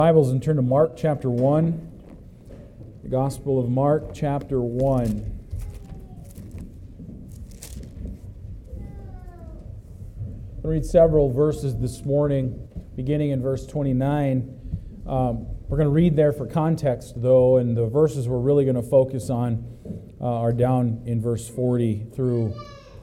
Bibles and turn to Mark chapter 1. The Gospel of Mark chapter 1. I'm going to read several verses this morning, beginning in verse 29. We're going to read there for context, though, and the verses we're really going to focus on are down in verse 40 through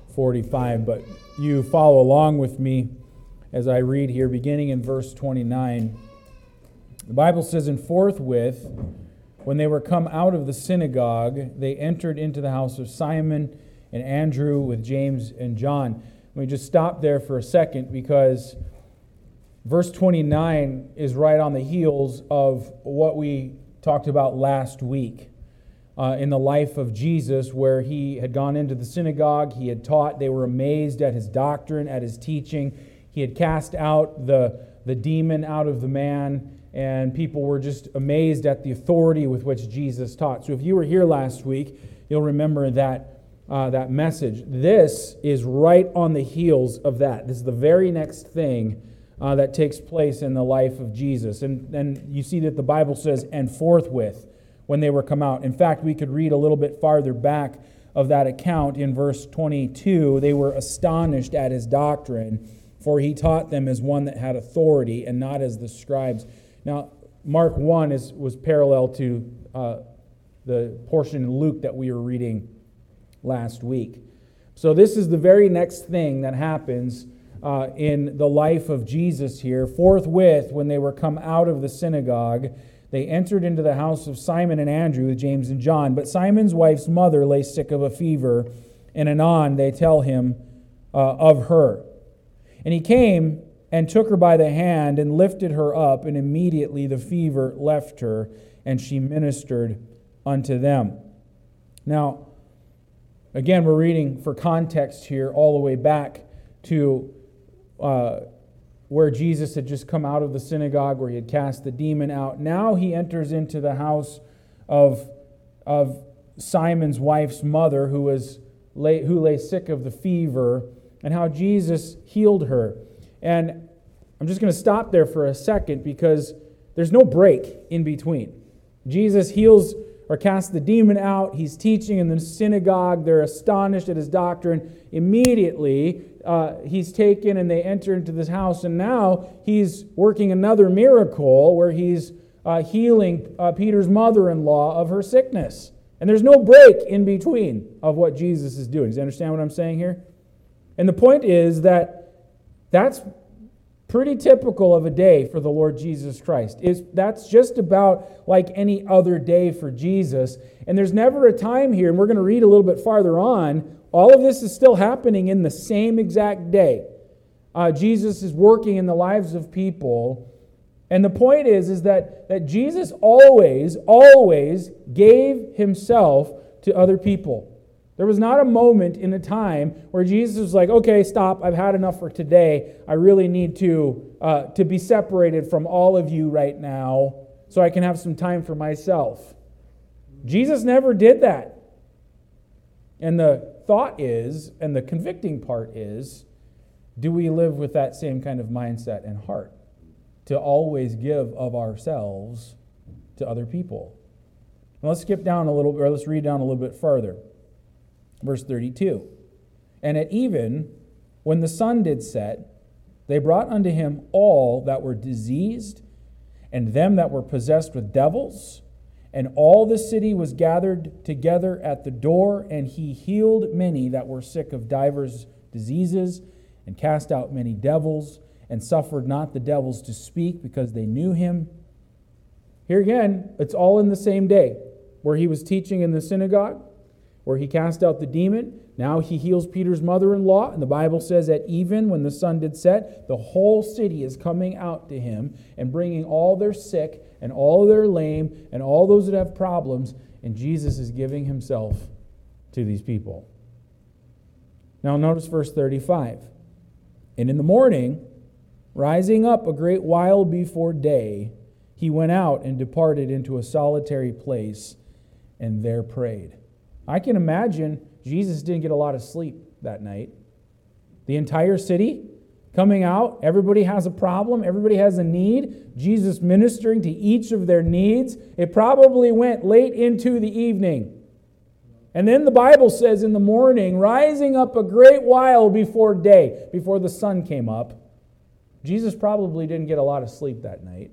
45. But you follow along with me as I read here, beginning in verse 29. The Bible says, "And forthwith, when they were come out of the synagogue, they entered into the house of Simon and Andrew with James and John." Let me just stop there for a second, because verse 29 is right on the heels of what we talked about last week in the life of Jesus, where he had gone into the synagogue, he had taught, they were amazed at his doctrine, at his teaching. He had cast out the demon out of the man, and people were just amazed at the authority with which Jesus taught. So if you were here last week, you'll remember that message. This is right on the heels of that. This is the very next thing that takes place in the life of Jesus. And you see that the Bible says, "and forthwith," when they were come out. In fact, we could read a little bit farther back of that account in verse 22. "They were astonished at his doctrine, for he taught them as one that had authority, and not as the scribes." Now, Mark 1 was parallel to the portion in Luke that we were reading last week. So this is the very next thing that happens in the life of Jesus here. "Forthwith, when they were come out of the synagogue, they entered into the house of Simon and Andrew with James and John. But Simon's wife's mother lay sick of a fever, and anon they tell him of her. And he came and took her by the hand and lifted her up, and immediately the fever left her, and she ministered unto them." Now, again, we're reading for context here all the way back to where Jesus had just come out of the synagogue, where he had cast the demon out. Now he enters into the house of Simon's wife's mother, who lay sick of the fever, and how Jesus healed her. And I'm just going to stop there for a second, because there's no break in between. Jesus heals or casts the demon out. He's teaching in the synagogue. They're astonished at his doctrine. Immediately, he's taken and they enter into this house. And now he's working another miracle where he's healing Peter's mother-in-law of her sickness. And there's no break in between of what Jesus is doing. Does you understand what I'm saying here? And the point is that that's pretty typical of a day for the Lord Jesus Christ. That's just about like any other day for Jesus. And there's never a time here, and we're going to read a little bit farther on, all of this is still happening in the same exact day. Jesus is working in the lives of people. And the point is that Jesus always gave himself to other people. There was not a moment in a time where Jesus was like, "Okay, stop, I've had enough for today. I really need to be separated from all of you right now so I can have some time for myself." Jesus never did that. And the thought is, and the convicting part is, do we live with that same kind of mindset and heart to always give of ourselves to other people? Now let's skip down a little, or let's read down a little bit further. Verse 32, "And at even, when the sun did set, they brought unto him all that were diseased, and them that were possessed with devils, and all the city was gathered together at the door, and he healed many that were sick of divers diseases, and cast out many devils, and suffered not the devils to speak, because they knew him." Here again, it's all in the same day, where he was teaching in the synagogue, where he cast out the demon. Now he heals Peter's mother-in-law, and the Bible says that even when the sun did set, the whole city is coming out to him and bringing all their sick and all their lame and all those that have problems, and Jesus is giving himself to these people. Now notice verse 35. "And in the morning, rising up a great while before day, he went out and departed into a solitary place, and there prayed." I can imagine Jesus didn't get a lot of sleep that night. The entire city coming out. Everybody has a problem. Everybody has a need. Jesus ministering to each of their needs. It probably went late into the evening. And then the Bible says in the morning, rising up a great while before day, before the sun came up, Jesus probably didn't get a lot of sleep that night.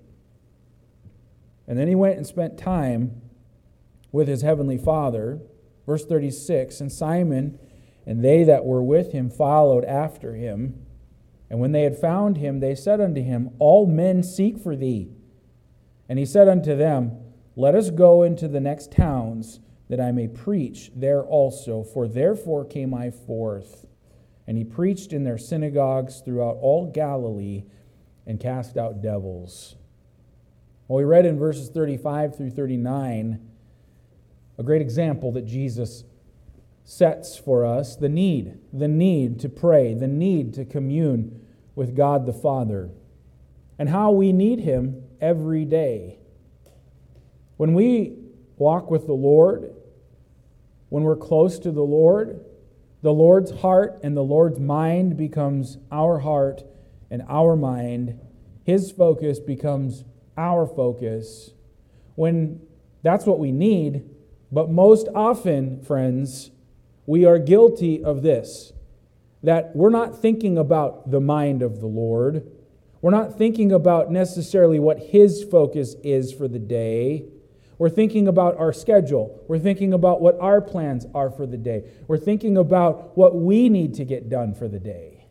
And then he went and spent time with his heavenly Father. Verse 36, and Simon and they that were with him followed after him. And when they had found him, they said unto him, all men seek for thee. And he said unto them, let us go into the next towns, that I may preach there also, for therefore came I forth. And he preached in their synagogues throughout all Galilee, and cast out devils. Well, we read in verses 35 through 39, a great example that Jesus sets for us, the need to pray, the need to commune with God the Father, and how we need Him every day. When we walk with the Lord, when we're close to the Lord's heart and the Lord's mind becomes our heart and our mind. His focus becomes our focus. When that's what we need, but most often, friends, we are guilty of this, that we're not thinking about the mind of the Lord. We're not thinking about necessarily what His focus is for the day. We're thinking about our schedule. We're thinking about what our plans are for the day. We're thinking about what we need to get done for the day.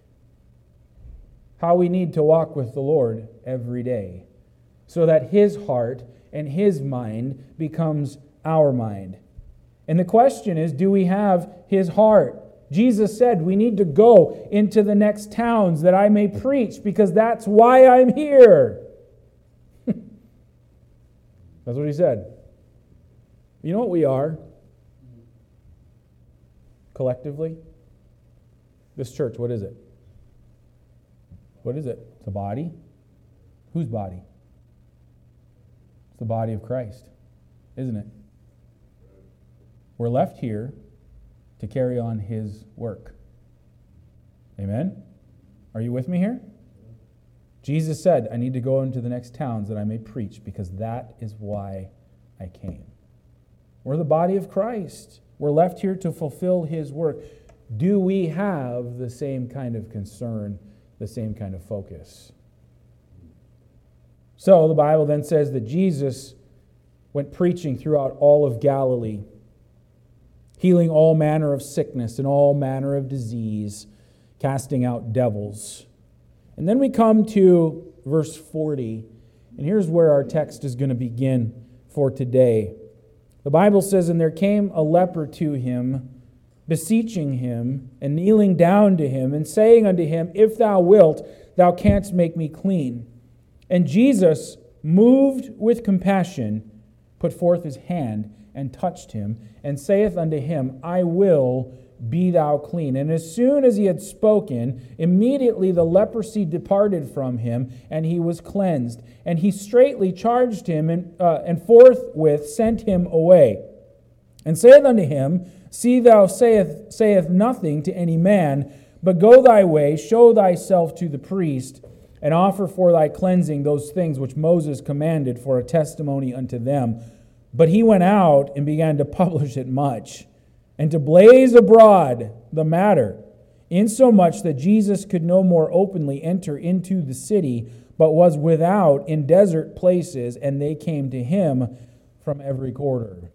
How we need to walk with the Lord every day, so that His heart and His mind becomes our mind. And the question is, do we have His heart? Jesus said we need to go into the next towns that I may preach, because that's why I'm here. That's what He said. You know what we are? Collectively? This church, what is it? What is it? It's a body. Whose body? It's the body of Christ, isn't it? We're left here to carry on His work. Amen? Are you with me here? Jesus said, I need to go into the next towns that I may preach, because that is why I came. We're the body of Christ. We're left here to fulfill His work. Do we have the same kind of concern, the same kind of focus? So the Bible then says that Jesus went preaching throughout all of Galilee, healing all manner of sickness and all manner of disease, casting out devils. And then we come to verse 40, and here's where our text is going to begin for today. The Bible says, and there came a leper to him, beseeching him, and kneeling down to him, and saying unto him, if thou wilt, thou canst make me clean. And Jesus, moved with compassion, put forth his hand, and touched him, and saith unto him, I will, be thou clean. And as soon as he had spoken, immediately the leprosy departed from him, and he was cleansed. And he straightly charged him, and forthwith sent him away. And saith unto him, see thou saith nothing to any man, but go thy way, show thyself to the priest, and offer for thy cleansing those things which Moses commanded for a testimony unto them. But he went out and began to publish it much, and to blaze abroad the matter, insomuch that Jesus could no more openly enter into the city, but was without in desert places, and they came to him from every quarter.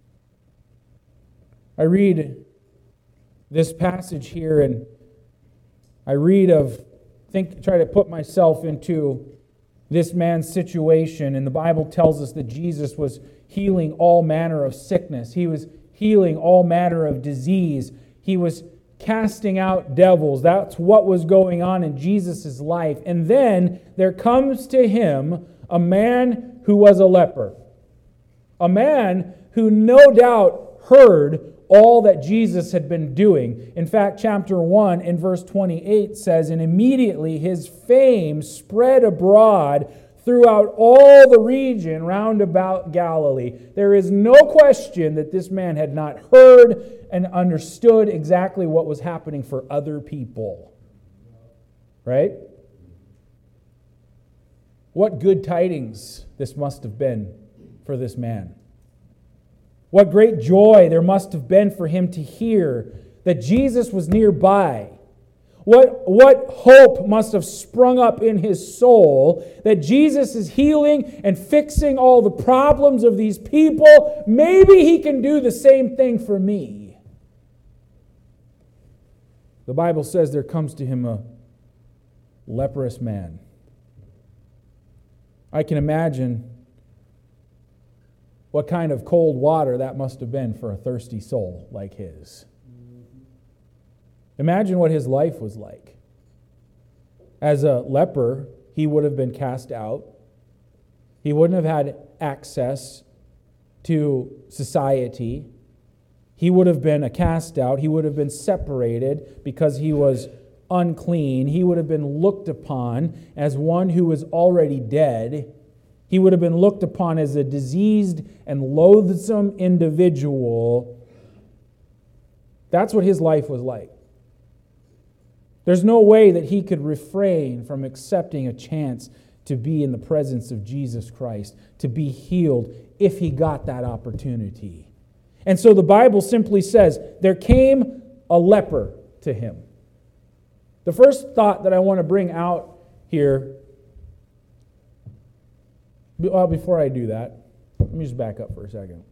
I read this passage here, and I try to put myself into this man's situation, and the Bible tells us that Jesus was healing all manner of sickness. He was healing all manner of disease. He was casting out devils. That's what was going on in Jesus' life. And then there comes to him a man who was a leper. A man who no doubt heard all that Jesus had been doing. In fact, chapter 1 and verse 28 says, and immediately his fame spread abroad throughout all the region round about Galilee. There is no question that this man had not heard and understood exactly what was happening for other people. Right? What good tidings this must have been for this man. What great joy there must have been for him to hear that Jesus was nearby. What hope must have sprung up in his soul that Jesus is healing and fixing all the problems of these people. Maybe he can do the same thing for me. The Bible says there comes to him a leprous man. I can imagine what kind of cold water that must have been for a thirsty soul like his. Imagine what his life was like. As a leper, he would have been cast out. He wouldn't have had access to society. He would have been a cast out. He would have been separated because he was unclean. He would have been looked upon as one who was already dead. He would have been looked upon as a diseased and loathsome individual. That's what his life was like. There's no way that he could refrain from accepting a chance to be in the presence of Jesus Christ, to be healed if he got that opportunity. And so the Bible simply says, there came a leper to him. The first thought that I want to bring out here, before I do that, let me just back up for a second.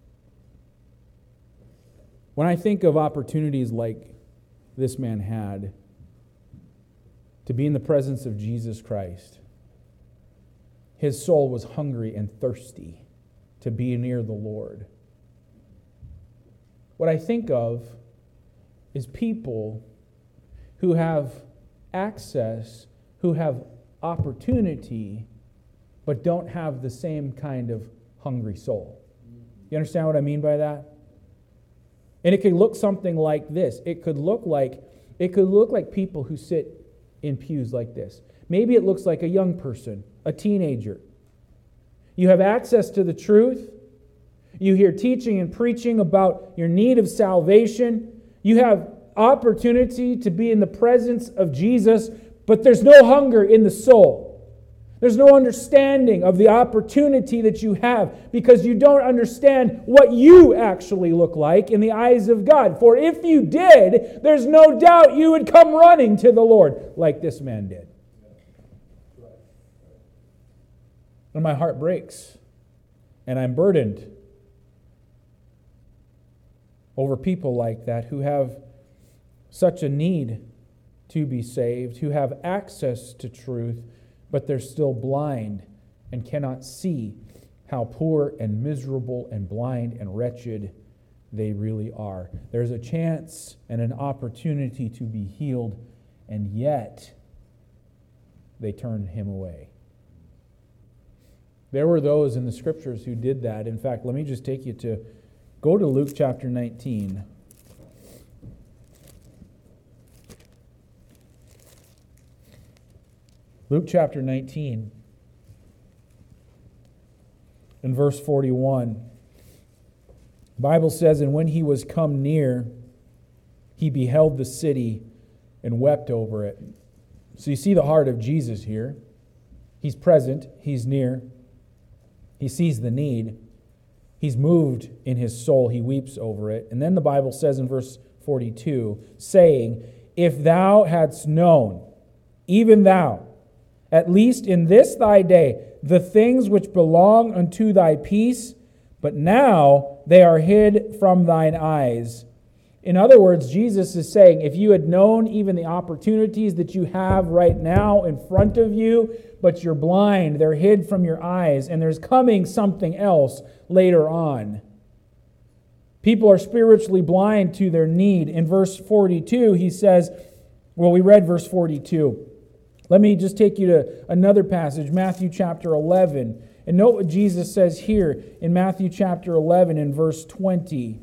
When I think of opportunities like this man had, to be in the presence of Jesus Christ, his soul was hungry and thirsty to be near the Lord. What I think of is people who have access, who have opportunity, but don't have the same kind of hungry soul. You understand what I mean by that? And it could look something like this. It could look like people who sit in pews like this. Maybe it looks like a young person, a teenager. You have access to the truth. You hear teaching and preaching about your need of salvation. You have opportunity to be in the presence of Jesus, but there's no hunger in the soul. There's no understanding of the opportunity that you have because you don't understand what you actually look like in the eyes of God. For if you did, there's no doubt you would come running to the Lord like this man did. And my heart breaks, and I'm burdened over people like that who have such a need to be saved, who have access to truth, but they're still blind and cannot see how poor and miserable and blind and wretched they really are. There's a chance and an opportunity to be healed, and yet they turn him away. There were those in the Scriptures who did that. In fact, let me just take you to, go to Luke chapter 19. Luke chapter 19, in verse 41, the Bible says, "And when he was come near, he beheld the city and wept over it." So you see the heart of Jesus here. He's present, he's near, he sees the need, he's moved in his soul, he weeps over it. And then the Bible says in verse 42, saying, "If thou hadst known, even thou, at least in this thy day, the things which belong unto thy peace, but now they are hid from thine eyes." In other words, Jesus is saying, if you had known even the opportunities that you have right now in front of you, but you're blind, they're hid from your eyes, and there's coming something else later on. People are spiritually blind to their need. In verse 42, he says, well, we read verse 42. Let me just take you to another passage, Matthew chapter 11. And note what Jesus says here in Matthew chapter 11 in verse 20.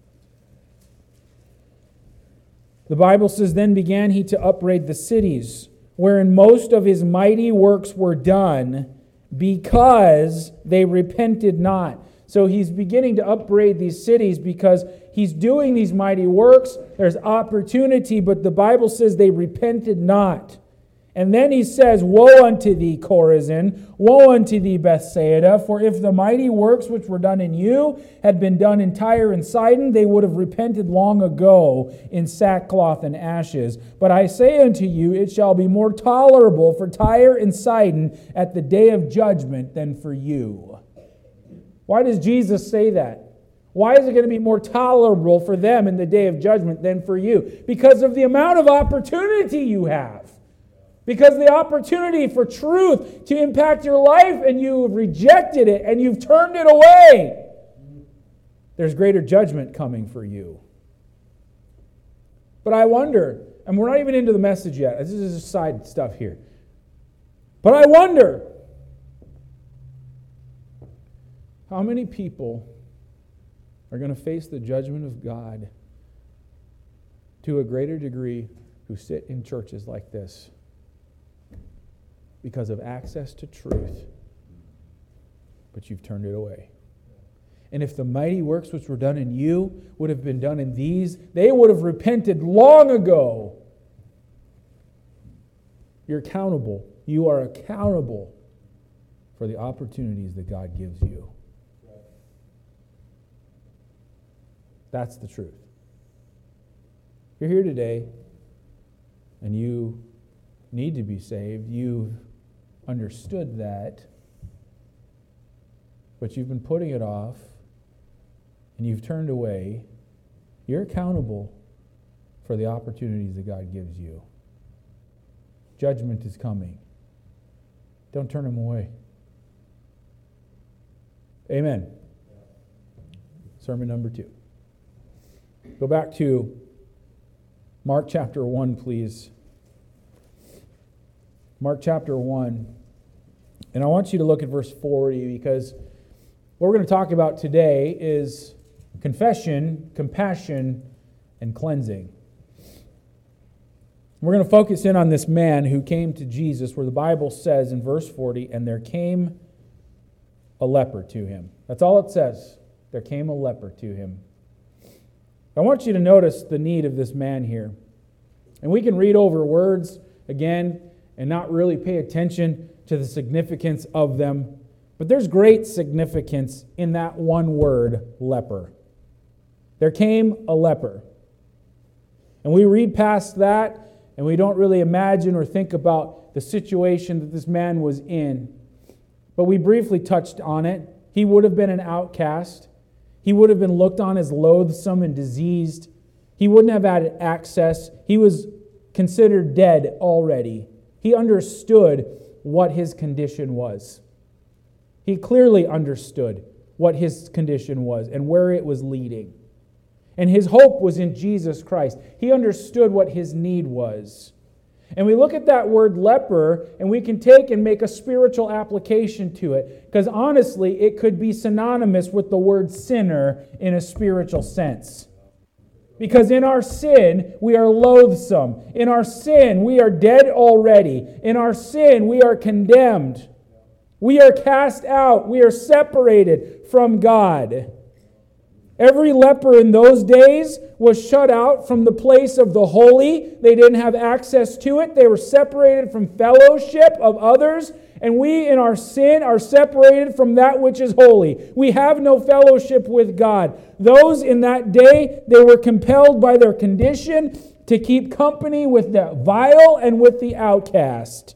The Bible says, "Then began he to upbraid the cities, wherein most of his mighty works were done, because they repented not." So he's beginning to upbraid these cities because he's doing these mighty works. There's opportunity, but the Bible says they repented not. And then he says, Woe unto thee, Chorazin! Woe unto thee, Bethsaida! For if the mighty works which were done in you had been done in Tyre and Sidon, they would have repented long ago in sackcloth and ashes. But I say unto you, it shall be more tolerable for Tyre and Sidon at the day of judgment than for you. Why does Jesus say that? Why is it going to be more tolerable for them in the day of judgment than for you? Because of the amount of opportunity you have. Because the opportunity for truth to impact your life, and you have rejected it and you've turned it away. There's greater judgment coming for you. But I wonder, and we're not even into the message yet. This is just side stuff here. But I wonder, how many people are going to face the judgment of God to a greater degree who sit in churches like this because of access to truth, but you've turned it away. And if the mighty works which were done in you would have been done in these, they would have repented long ago. You're accountable. You are accountable for the opportunities that God gives you. That's the truth. You're here today, and you need to be saved. You've understood that, but you've been putting it off, and you've turned away. You're accountable for the opportunities that God gives you. Judgment is coming. Don't turn them away. Amen. Sermon number 2. Go back to Mark chapter 1, please. Mark chapter 1. And I want you to look at verse 40, because what we're going to talk about today is confession, compassion, and cleansing. We're going to focus in on this man who came to Jesus, where the Bible says in verse 40, and there came a leper to him. That's all it says. There came a leper to him. I want you to notice the need of this man here. And we can read over words again and not really pay attention to the significance of them. But there's great significance in that one word, leper. There came a leper. And we read past that, and we don't really imagine or think about the situation that this man was in. But we briefly touched on it. He would have been an outcast. He would have been looked on as loathsome and diseased. He wouldn't have had access. He was considered dead already. He understood what his condition was. He clearly understood what his condition was and where it was leading. And his hope was in Jesus Christ. He understood what his need was. And we look at that word leper, and we can take and make a spiritual application to it. Because honestly, it could be synonymous with the word sinner in a spiritual sense. Because in our sin, we are loathsome. In our sin, we are dead already. In our sin, we are condemned. We are cast out. We are separated from God. Every leper in those days was shut out from the place of the holy. They didn't have access to it. They were separated from fellowship of others. And we in our sin are separated from that which is holy. We have no fellowship with God. Those in that day, they were compelled by their condition to keep company with the vile and with the outcast.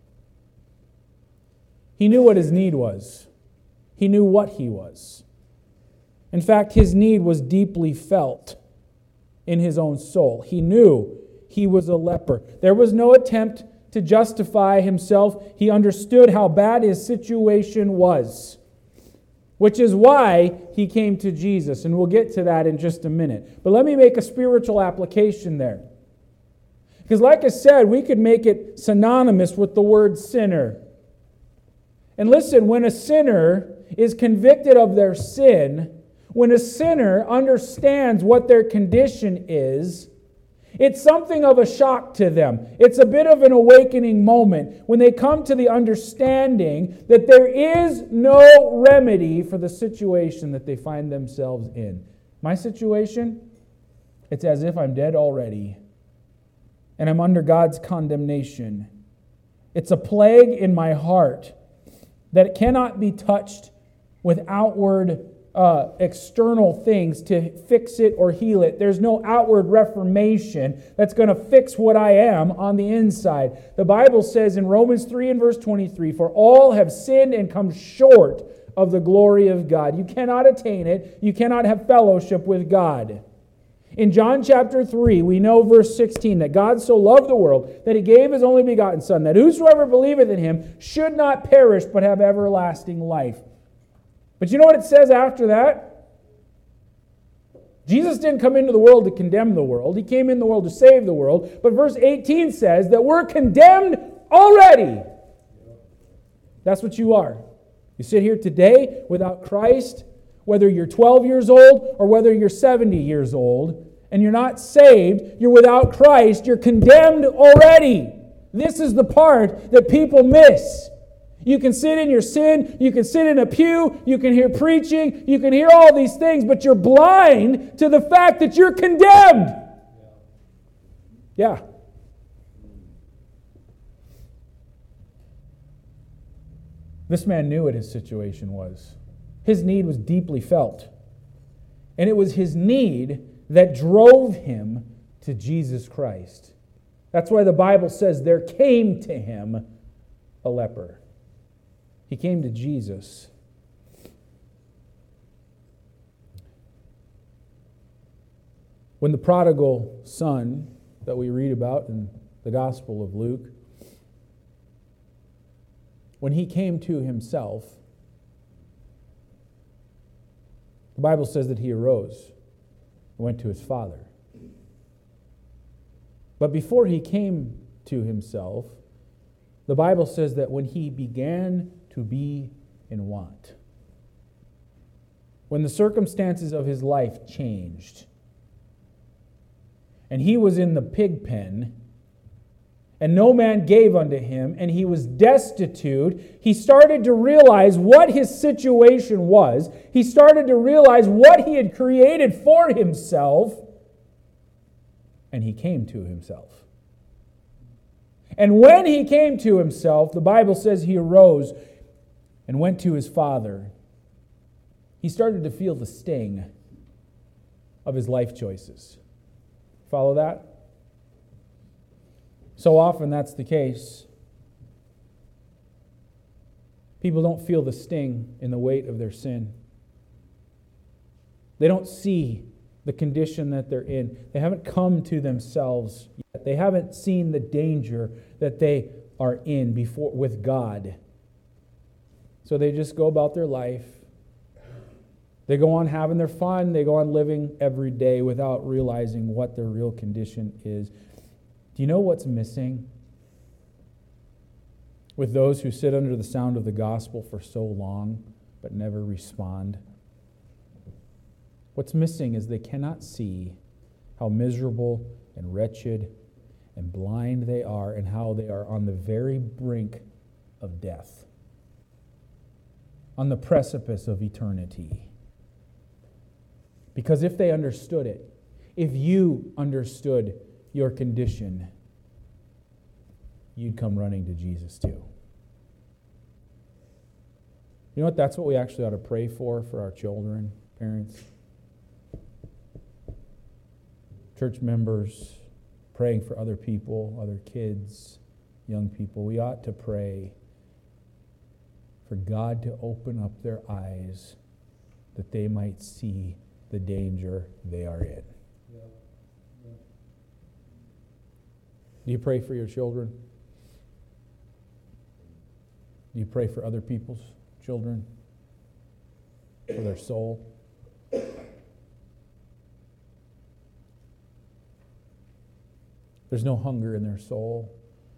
He knew what his need was. He knew what he was. In fact, his need was deeply felt in his own soul. He knew he was a leper. There was no attempt to justify himself. He understood how bad his situation was, which is why he came to Jesus. And we'll get to that in just a minute. But let me make a spiritual application there. Because like I said, we could make it synonymous with the word sinner. And listen, when a sinner is convicted of their sin, when a sinner understands what their condition is, it's something of a shock to them. It's a bit of an awakening moment when they come to the understanding that there is no remedy for the situation that they find themselves in. My situation, it's as if I'm dead already, and I'm under God's condemnation. It's a plague in my heart that it cannot be touched with outward external things to fix it or heal it. There's no outward reformation that's going to fix what I am on the inside. The Bible says in Romans 3 and verse 23, "For all have sinned and come short of the glory of God." You cannot attain it. You cannot have fellowship with God. In John chapter 3, we know verse 16, that God so loved the world that He gave His only begotten Son, that whosoever believeth in Him should not perish but have everlasting life. But you know what it says after that? Jesus didn't come into the world to condemn the world. He came in the world to save the world. But verse 18 says that we're condemned already. That's what you are. You sit here today without Christ, whether you're 12 years old or whether you're 70 years old, and you're not saved, you're without Christ, you're condemned already. This is the part that people miss. You can sit in your sin, you can sit in a pew, you can hear preaching, you can hear all these things, but you're blind to the fact that you're condemned. Yeah. This man knew what his situation was. His need was deeply felt. And it was his need that drove him to Jesus Christ. That's why the Bible says there came to him a leper. He came to Jesus. When the prodigal son that we read about in the Gospel of Luke, when he came to himself, the Bible says that he arose and went to his father. But before he came to himself, the Bible says that when he began to be in want, when the circumstances of his life changed, and he was in the pig pen, and no man gave unto him, and he was destitute, he started to realize what his situation was. He started to realize what he had created for himself, and he came to himself. And when he came to himself, the Bible says he arose and went to his father. He started to feel the sting of his life choices. Follow that? So often that's the case. People don't feel the sting in the weight of their sin. They don't see the condition that they're in. They haven't come to themselves yet. They haven't seen the danger that they are in before with God. So they just go about their life. They go on having their fun. They go on living every day without realizing what their real condition is. Do you know what's missing with those who sit under the sound of the gospel for so long but never respond? What's missing is they cannot see how miserable and wretched and blind they are and how they are on the very brink of death, on the precipice of eternity. Because if they understood it, if you understood your condition, you'd come running to Jesus too. You know what? That's what we actually ought to pray for our children, parents, church members, praying for other people, other kids, young people. We ought to pray for God to open up their eyes that they might see the danger they are in. Do you pray for your children? Do you pray for other people's children? For their soul? There's no hunger in their soul.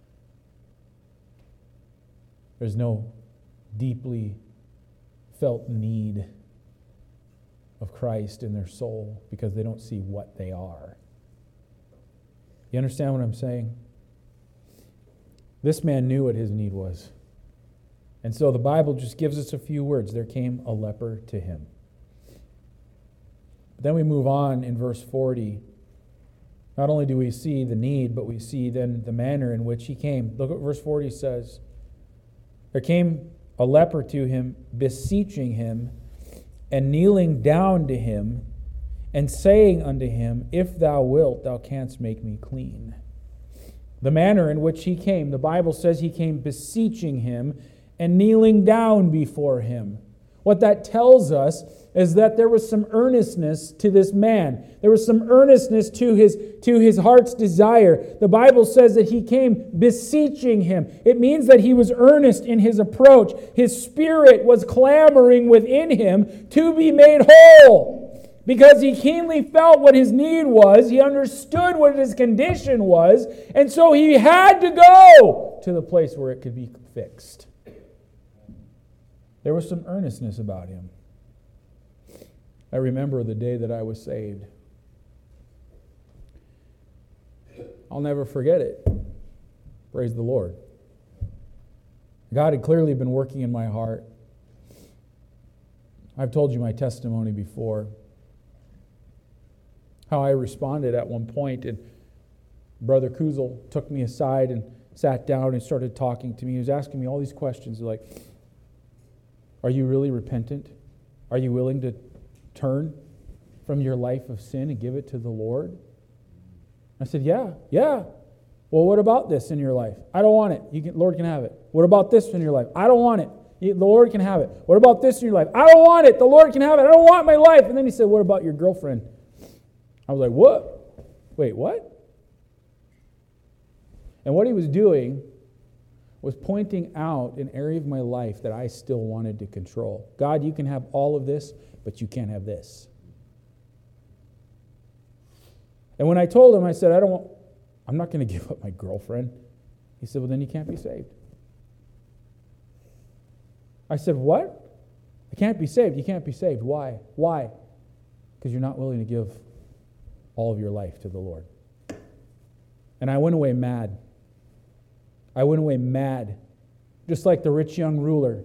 There's no deeply felt need of Christ in their soul because they don't see what they are. You understand what I'm saying? This man knew what his need was. And so the Bible just gives us a few words. There came a leper to him. But then we move on in verse 40. Not only do we see the need, but we see then the manner in which he came. Look what verse 40 says. There came a leper to him, beseeching him, and kneeling down to him, and saying unto him, If thou wilt, thou canst make me clean. The manner in which he came, the Bible says he came beseeching him and kneeling down before him. What that tells us is that there was some earnestness to this man. There was some earnestness to his heart's desire. The Bible says that he came beseeching him. It means that he was earnest in his approach. His spirit was clamoring within him to be made whole. Because he keenly felt what his need was. He understood what his condition was. And so he had to go to the place where it could be fixed. There was some earnestness about him. I remember the day that I was saved. I'll never forget it. Praise the Lord. God had clearly been working in my heart. I've told you my testimony before. How I responded at one point, and Brother Kuzel took me aside and sat down and started talking to me. He was asking me all these questions like, are you really repentant? Are you willing to turn from your life of sin and give it to the Lord? I said, yeah. Well, what about this in your life? I don't want it. Lord can have it. What about this in your life? I don't want it. The Lord can have it. What about this in your life? I don't want it. The Lord can have it. I don't want my life. And then he said, what about your girlfriend? I was like, what? Wait, what? And what he was doing was pointing out an area of my life that I still wanted to control. God, you can have all of this, but you can't have this. And when I told him, I said, I'm not going to give up my girlfriend. He said, well, then you can't be saved. I said, what? I can't be saved. You can't be saved. Why? Why? Because you're not willing to give all of your life to the Lord. And I went away mad. Just like the rich young ruler.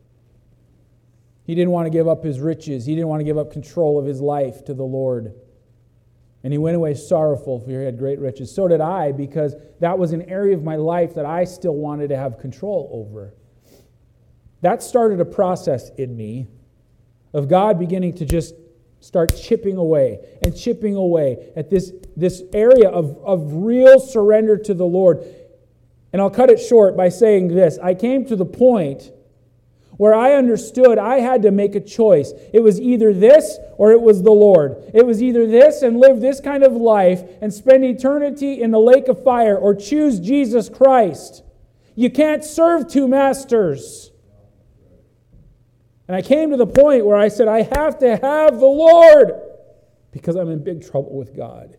He didn't want to give up his riches. He didn't want to give up control of his life to the Lord. And he went away sorrowful, for he had great riches. So did I, because that was an area of my life that I still wanted to have control over. That started a process in me of God beginning to just start chipping away at this area of real surrender to the Lord. And I'll cut it short by saying this. I came to the point where I understood I had to make a choice. It was either this or it was the Lord. It was either this and live this kind of life and spend eternity in the lake of fire, or choose Jesus Christ. You can't serve two masters. And I came to the point where I said, I have to have the Lord because I'm in big trouble with God.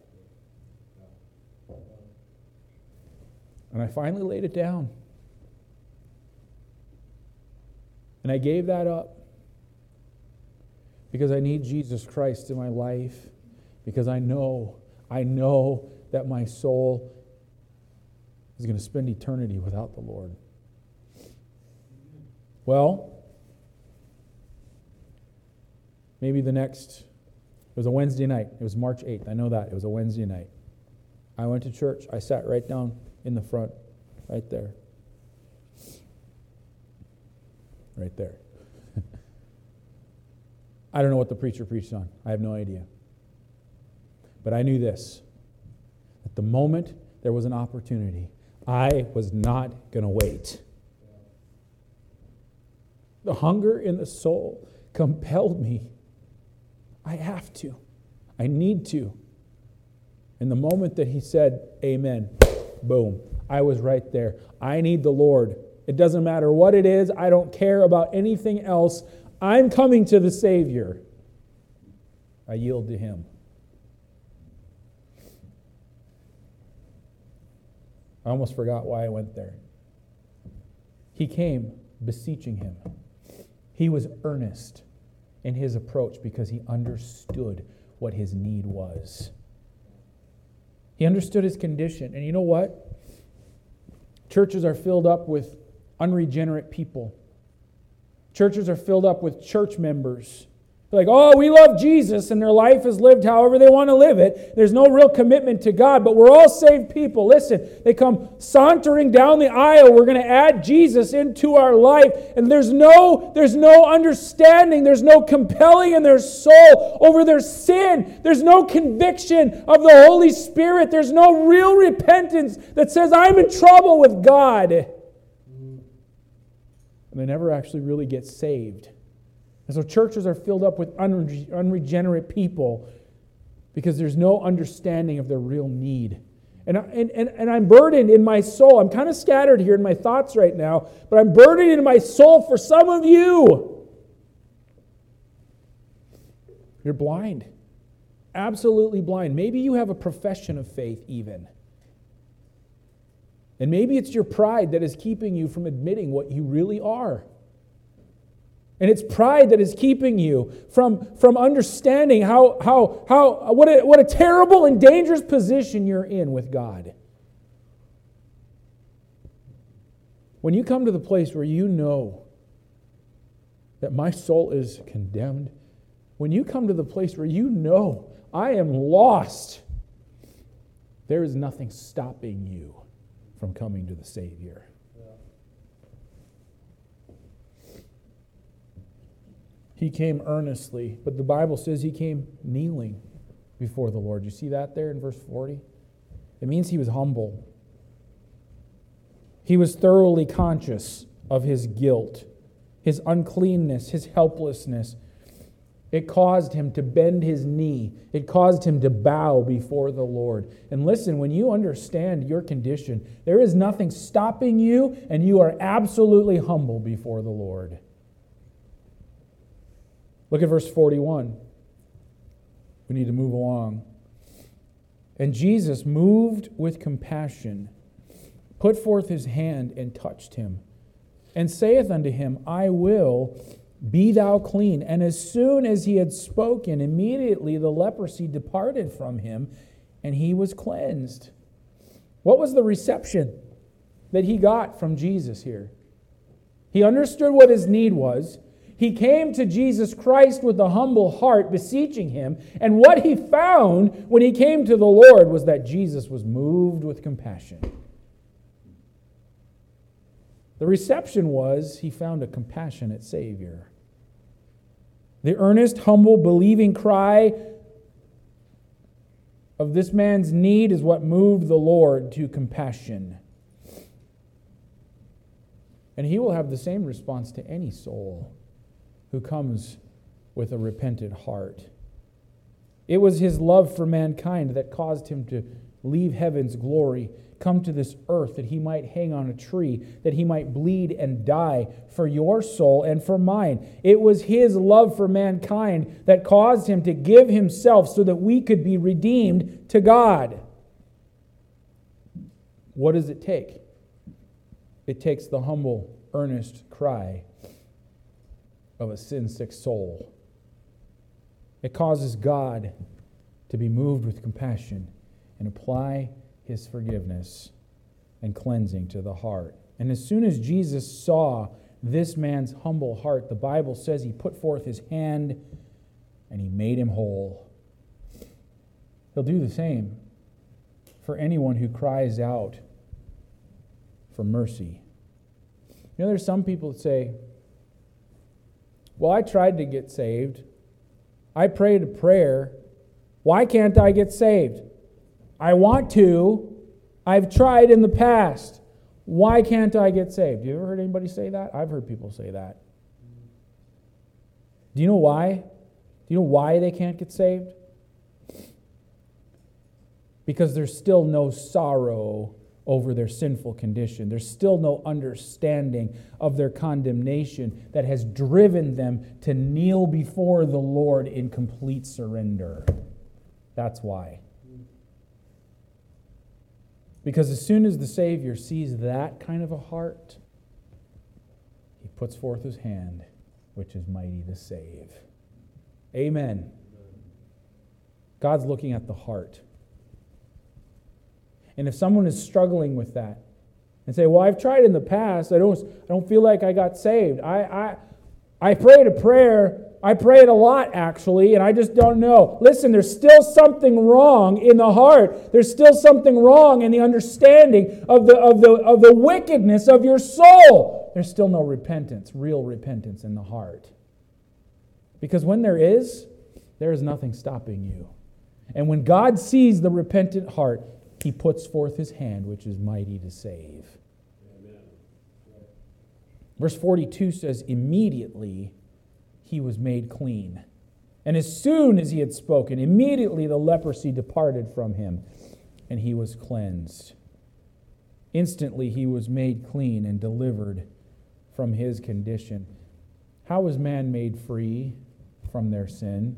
And I finally laid it down. And I gave that up because I need Jesus Christ in my life, because I know that my soul is going to spend eternity without the Lord. Well, maybe it was a Wednesday night. It was March 8th. I know that. It was a Wednesday night. I went to church. I sat right down in the front, right there. Right there. I don't know what the preacher preached on. I have no idea. But I knew this. At the moment there was an opportunity, I was not going to wait. The hunger in the soul compelled me. I have to. I need to. And the moment that he said, amen, boom, I was right there. I need the Lord. It doesn't matter what it is. I don't care about anything else. I'm coming to the Savior. I yield to Him. I almost forgot why I went there. He came beseeching Him. He was earnest in his approach because he understood what his need was. He understood his condition. And you know what? Churches are filled up with unregenerate people. Churches are filled up with church members Like, oh, we love Jesus, and their life is lived however they want to live it. There's no real commitment to God, but we're all saved people. Listen, they come sauntering down the aisle. We're going to add Jesus into our life, and there's no understanding. There's no compelling in their soul over their sin. There's no conviction of the Holy Spirit. There's no real repentance that says, I'm in trouble with God. And they never actually really get saved. And so churches are filled up with unregenerate people because there's no understanding of their real need. And I'm burdened in my soul. I'm kind of scattered here in my thoughts right now, but I'm burdened in my soul for some of you. You're blind. Absolutely blind. Maybe you have a profession of faith even. And maybe it's your pride that is keeping you from admitting what you really are. And it's pride that is keeping you from understanding what a terrible and dangerous position you're in with God. When you come to the place where you know that my soul is condemned, when you come to the place where you know I am lost, there is nothing stopping you from coming to the Savior. He came earnestly, but the Bible says he came kneeling before the Lord. You see that there in verse 40? It means he was humble. He was thoroughly conscious of his guilt, his uncleanness, his helplessness. It caused him to bend his knee. It caused him to bow before the Lord. And listen, when you understand your condition, there is nothing stopping you, and you are absolutely humble before the Lord. Look at verse 41. We need to move along. And Jesus, moved with compassion, put forth his hand and touched him, and saith unto him, I will, be thou clean. And as soon as he had spoken, immediately the leprosy departed from him, and he was cleansed. What was the reception that he got from Jesus here? He understood what his need was. He came to Jesus Christ with a humble heart, beseeching him. And what he found when he came to the Lord was that Jesus was moved with compassion. The reception was he found a compassionate Savior. The earnest, humble, believing cry of this man's need is what moved the Lord to compassion. And he will have the same response to any soul who comes with a repentant heart. It was his love for mankind that caused him to leave heaven's glory, come to this earth that he might hang on a tree, that he might bleed and die for your soul and for mine. It was his love for mankind that caused him to give himself so that we could be redeemed to God. What does it take? It takes the humble, earnest cry of a sin-sick soul. It causes God to be moved with compassion and apply his forgiveness and cleansing to the heart. And as soon as Jesus saw this man's humble heart, the Bible says he put forth his hand and he made him whole. He'll do the same for anyone who cries out for mercy. You know, there's some people that say, well, I tried to get saved. I prayed a prayer. Why can't I get saved? I want to. I've tried in the past. Why can't I get saved? You ever heard anybody say that? I've heard people say that. Do you know why? Do you know why they can't get saved? Because there's still no sorrow over their sinful condition. There's still no understanding of their condemnation that has driven them to kneel before the Lord in complete surrender. That's why. Because as soon as the Savior sees that kind of a heart, he puts forth his hand, which is mighty to save. Amen. God's looking at the heart. And if someone is struggling with that and say, well, I've tried in the past, I don't feel like I got saved. I prayed a prayer, I pray it a lot, actually, and I just don't know. Listen, there's still something wrong in the heart. There's still something wrong in the understanding of the wickedness of your soul. There's still no repentance, real repentance in the heart. Because when there is nothing stopping you. And when God sees the repentant heart, He puts forth His hand, which is mighty to save. Amen. Verse 42 says, immediately he was made clean. And as soon as he had spoken, immediately the leprosy departed from him, and he was cleansed. Instantly he was made clean and delivered from his condition. How was man made free from their sin?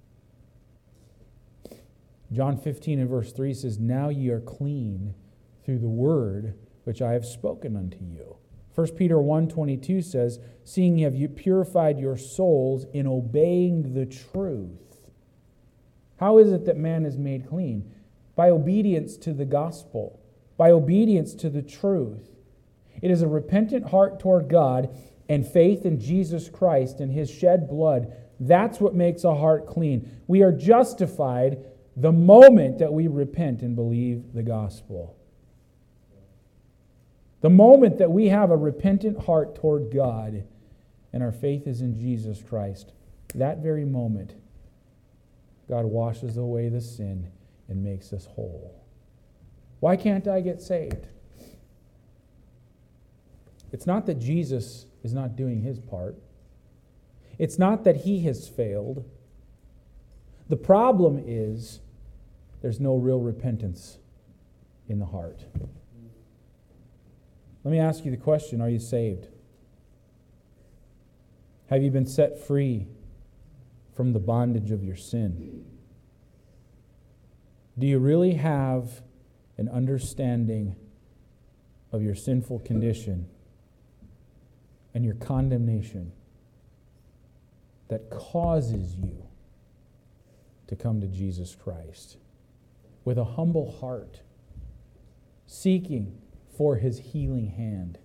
John 15 and verse 3 says, now ye are clean through the word which I have spoken unto you. 1 Peter 1:22 says, seeing ye have purified your souls in obeying the truth. How is it that man is made clean? By obedience to the gospel, by obedience to the truth. It is a repentant heart toward God and faith in Jesus Christ and His shed blood. That's what makes a heart clean. We are justified the moment that we repent and believe the gospel. The moment that we have a repentant heart toward God and our faith is in Jesus Christ, that very moment, God washes away the sin and makes us whole. Why can't I get saved? It's not that Jesus is not doing His part. It's not that He has failed. The problem is there's no real repentance in the heart. Let me ask you the question, are you saved? Have you been set free from the bondage of your sin? Do you really have an understanding of your sinful condition and your condemnation that causes you to come to Jesus Christ with a humble heart, seeking for His healing hand?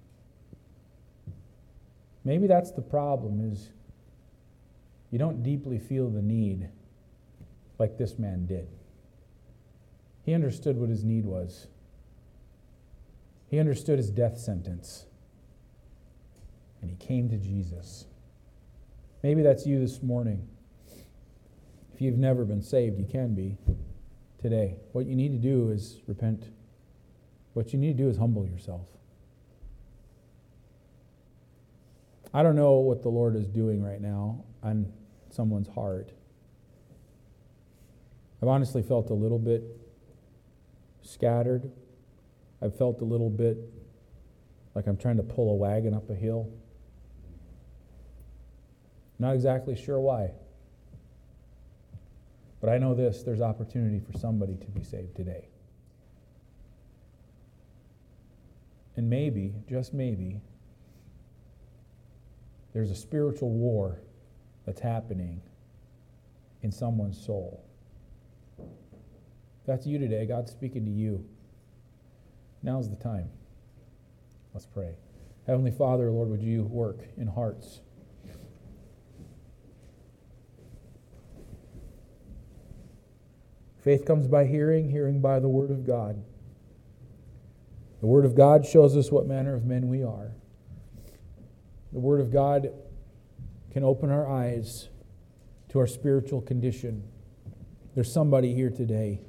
Maybe that's the problem, is you don't deeply feel the need like this man did. He understood what his need was. He understood his death sentence. And he came to Jesus. Maybe that's you this morning. If you've never been saved, you can be today. What you need to do is repent. What you need to do is humble yourself. I don't know what the Lord is doing right now on someone's heart. I've honestly felt a little bit scattered. I've felt a little bit like I'm trying to pull a wagon up a hill. Not exactly sure why. But I know this, there's opportunity for somebody to be saved today. And maybe, just maybe, there's a spiritual war that's happening in someone's soul. If that's you today, God's speaking to you. Now's the time. Let's pray. Heavenly Father, Lord, would you work in hearts? Faith comes by hearing, hearing by the Word of God. The Word of God shows us what manner of men we are. The Word of God can open our eyes to our spiritual condition. There's somebody here today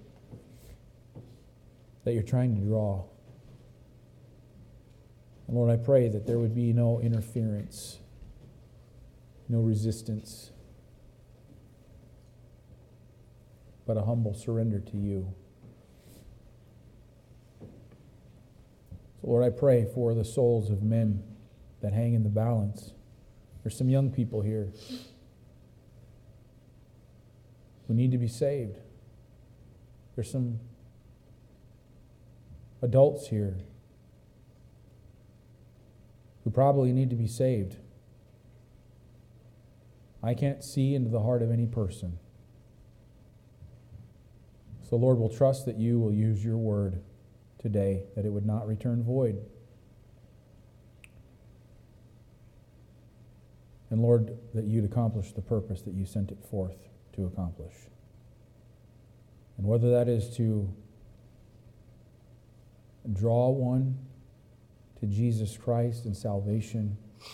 that you're trying to draw. And Lord, I pray that there would be no interference, no resistance, but a humble surrender to you. So Lord, I pray for the souls of men that hang in the balance. There's some young people here who need to be saved. There's some adults here who probably need to be saved. I can't see into the heart of any person. So Lord, we'll trust that you will use your word today, that it would not return void. And Lord, that you'd accomplish the purpose that you sent it forth to accomplish. And whether that is to draw one to Jesus Christ and salvation,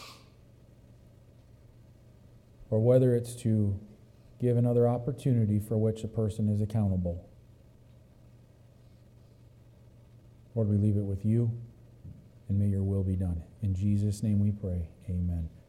or whether it's to give another opportunity for which a person is accountable. Lord, we leave it with you, and may your will be done. In Jesus' name we pray, amen.